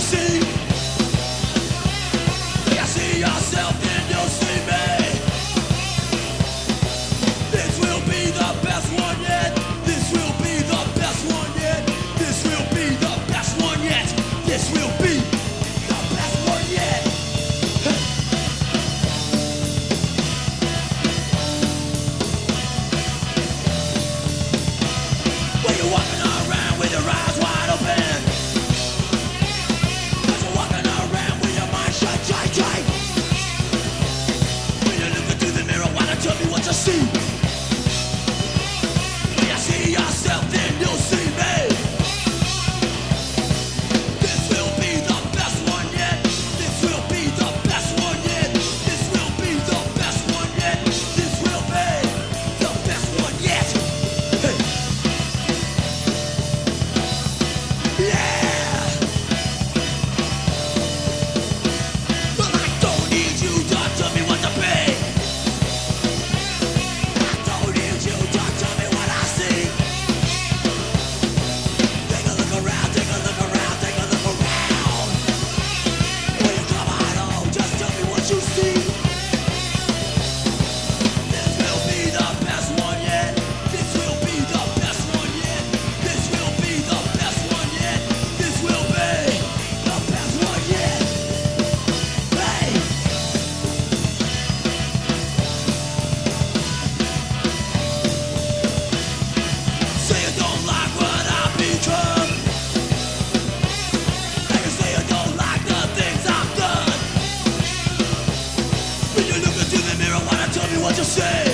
see? Do you see yourself, then you'll see me. This will be the best one yet. This will be the best one yet. This will be the best one yet. This will be the best one yet. When you're walking around with your eyes wide open, 'cause you're walking around with your mind shut tight, tight. When you're looking through the mirror, why don't you tell me what you see? When you see yourself, then you'll see me. This will be the best one yet. This will be the best one yet. This will be the best one yet. This will be the best one yet. Hey. Yeah. But I don't need you to tell me what to be. I don't need you to tell me what I see. Take a look around, take a look around, take a look around. When you come out home, just tell me what you see. This will be the best one yet. This will be the best one yet. This will be the best one yet. This will be the best one yet. Hey. Say you don't like what I've become. And you say you don't like the things I've done. When you look into the mirror, why not tell me what you say?